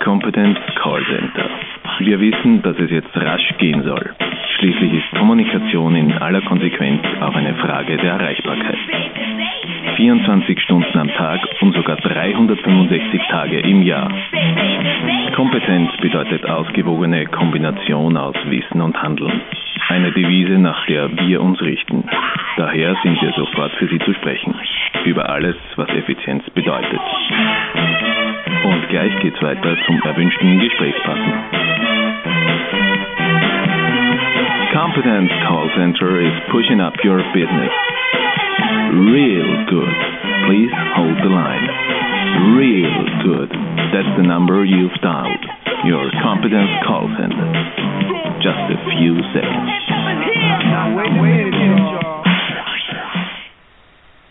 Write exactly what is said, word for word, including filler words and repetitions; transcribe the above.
Competence Call Center. Wir wissen, dass es jetzt rasch gehen soll. Schließlich ist Kommunikation in aller Konsequenz auch eine Frage der Erreichbarkeit. vierundzwanzig Stunden am Tag und sogar dreihundertfünfundsechzig Tage im Jahr. Kompetenz bedeutet ausgewogene Kombination aus Wissen und Handeln. Eine Devise, nach der wir uns richten. Daher sind wir sofort für Sie zu sprechen. Über alles, was Effizienz bedeutet. Und gleich geht's weiter zum erwünschten Gesprächspartner. Competence Call Center is pushing up your business. Real good. Please hold the line. Real good. That's the number you've